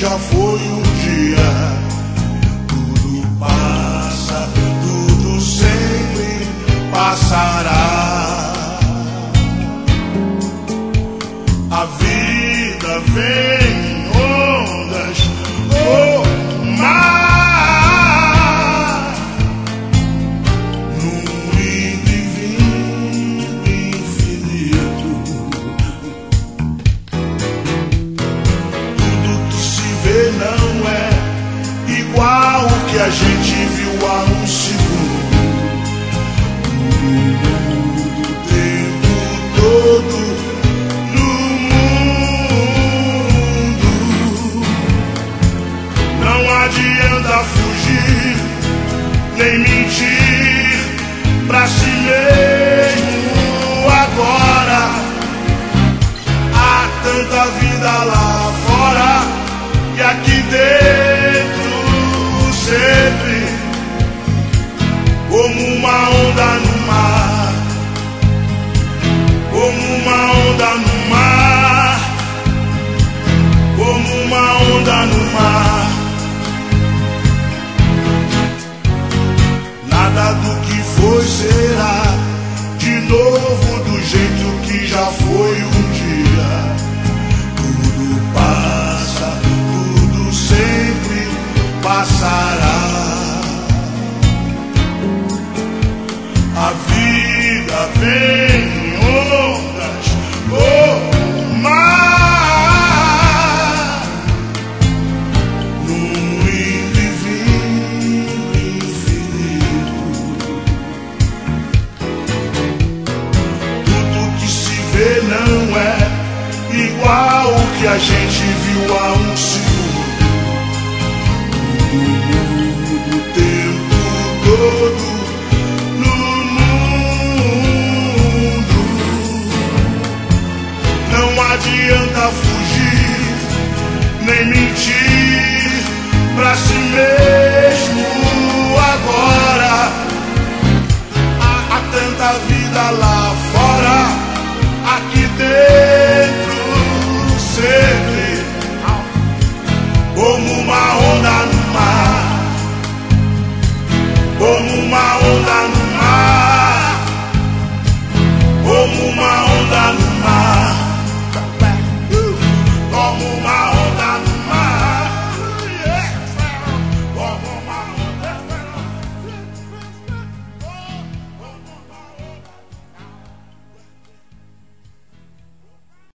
já foi um dia. Tudo passa, tudo sempre passará. A vida vem em ondas, oh mar, num lindo e vindo infinito. Tudo que se vê não é igual o que a gente viu há um segundo. O tempo todo no mundo. Não adianta fugir, nem mentir pra si mesmo agora. Há tanta vida lá fora e aqui dentro sempre, como uma onda no mar, como uma onda no mar, como uma onda no mar. Nada do que foi será de novo do jeito que já foi um dia. Tudo passa, tudo sempre passará. A vida vem em ondas, oh mar, num lindo e vindo infinito. Tudo que se vê não é igual o que a gente viu há um segundo. Tudo muda o tempo todo no mundo. Não adianta fugir, nem mentir pra si mesmo agora. Há tanta vida lá fora